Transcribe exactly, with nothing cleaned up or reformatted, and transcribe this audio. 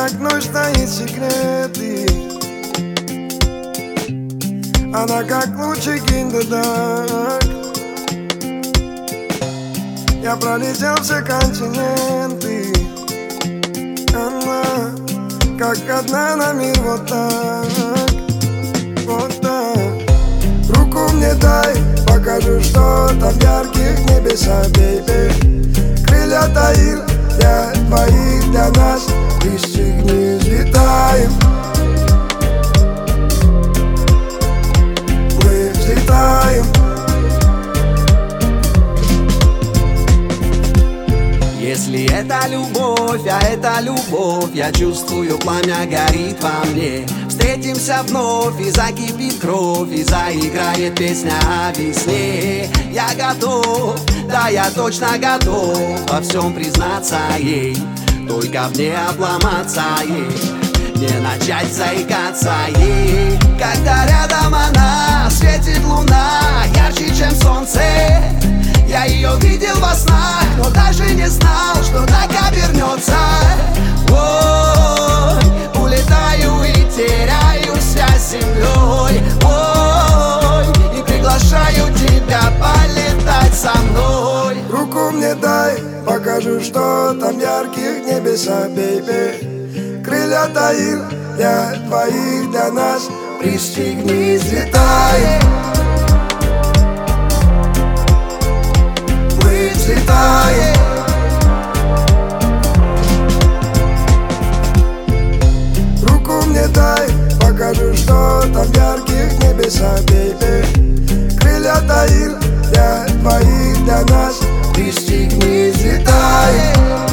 как ночь таит секреты, она как лучик in the dark. Я пролетел все континенты, она как одна на мир, вот так, вот так. Руку мне дай, покажу, что там в ярких небесах, бейби. Крылья таил для двоих, для нас, пристегни, взлетаем. Мы взлетаем. Если это любовь, а это любовь, я чувствую, пламя горит во мне. Встретимся вновь, и закипит кровь, и заиграет песня о весне. Я готов, да я точно готов во всем признаться ей. Только мне обломаться ей, не начать заикаться ей. Когда рядом она, светит луна ярче, чем солнце. Я ее видел во снах, но даже не знал, что так обернется. Ой, улетаю и теряю связь с землей. Ой, и приглашаю тебя полетать со мной. Руку мне дай, покажу, что там в ярких небесах, бейби. Крылья таил для двоих, для нас, пристегни, взлетаем. Мы взлетаем. Руку мне дай, покажу, что там в ярких небесах, бейби. Крылья таил для двоих, для нас, пристегни, взлетаем.